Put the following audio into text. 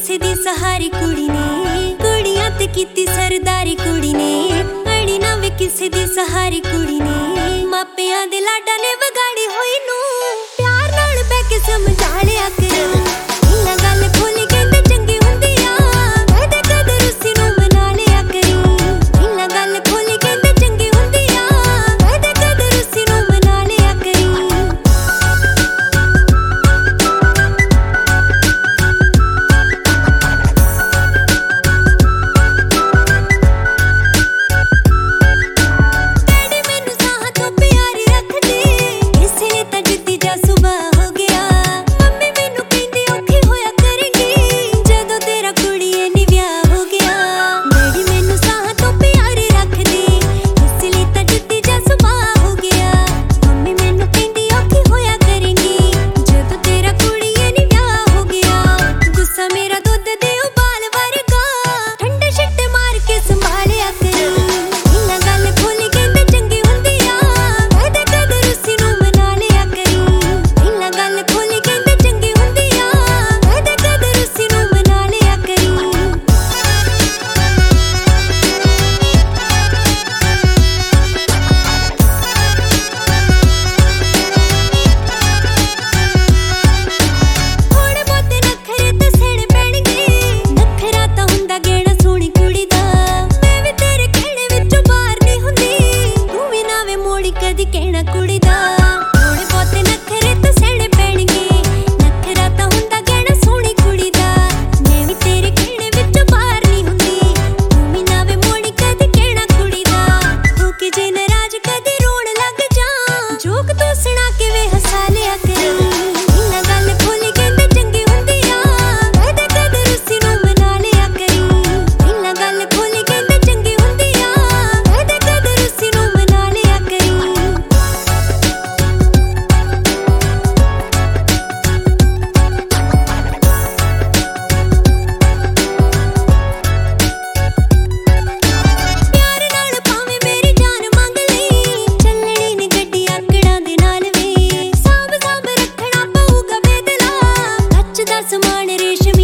ਕਿਸੇ ਦੀ ਸਹਾਰੀ ਕੁੜੀ ਨੇ, ਕੁੜੀਆਂ ਤੇ ਕੀਤੀ ਸਰਦਾਰੀ ਕੁੜੀ ਨੇ। ਅੜੀ ਨਾ ਵੇ ਕਿਸੇ ਦੀ ਸਹਾਰੀ ਕੁੜੀ ਨੇ, ਮਾਪਿਆਂ ਦੇ ਲਾਡਾਂ ਨੇ ਵਿਗਾੜੀ ਹੋਈ ਨੂੰ ਪਿਆਰ ਨਾਲ ਬਹਿ ਕੇ ਸਮਝਾ ਲਿਆ ਕਰੋ। ਇਹਨਾਂ ਗੱਲ ਖੋਲੀ ਕਹਿੰਦੇ ਚੰਗੀ ਹੁੰਦੀ ਆ, ਕਦੇ ਕਦੇ ਰੁੱਸੀ ਨੂੰ ਮਨਾ ਲਿਆ ਕਰੀ। ਇਹਨਾਂ ਗੱਲ ਖੋਲੀ ਕਹਿੰਦੇ ਚੰਗੀ ਹੁੰਦੀ ਆ, ਕਦੇ ਕਦੇ ਰੁੱਸੀ ਨੂੰ ਮਨਾ ਲਿਆ ਕਰੀ। ਕਦੀ ਕਹਿਣਾ ਕੁੜੀ ਦਾ ਥੋੜੇ ਬਹੁਤੇ ਨਖਰੇ ਤਾਂ ਸਹਿਣੇ ਪੈਣਗੇ, ਨਖਰਾ ਤਾਂ ਹੁੰਦਾ ਕਹਿਣਾ ਸੋਹਣੀ ਕੁੜੀ ਦਾ। ਮੈਂ ਵੀ ਤੇਰੇ ਕਹਿਣੇ ਵਿੱਚੋਂ ਬਾਹਰ ਨਹੀਂ ਹੁੰਦੀ, ਤੂੰ ਵੀ ਨਾ ਵੇ ਮੋੜੀ ਕਦੀ ਕਹਿਣਾ ਕੁੜੀ ਦਾ। ਹੋ ਕੇ ਜੇ ਨਾਰਾਜ਼ ਕਦੀ ਰੋਣ ਲੱਗ ਜਾ, ਜੋਕ ਤੂੰ ਸੁਣਾ ਕੇ ਵੇ ਹਸਾ ਲਿਆ ਕਰੀ। ਇਹਨਾਂ ਗੱਲ ਖੋਲੀ ਕਹਿੰਦੇ ਚੰਗੀ ਹੁੰਦੀ ਆ, ਕਦੇ ਕਦੇ ਰੁੱਸੀ ਨੂੰ ਮਨਾ ਲਿਆ ਕਰੀ। ਇਹਨਾਂ ਗੱਲ ਖੋਲੀ ਕਹਿੰਦੇ ਚੰਗੀ ਹੁੰਦੀ ਆ, ਕਦੇ ਕਦੇ ਰੁੱਸੀ ਨੂੰ ਮਨਾ ਲਿਆ ਕਰੀ। ਸਮਾਨ ਰੇਸ਼ਮ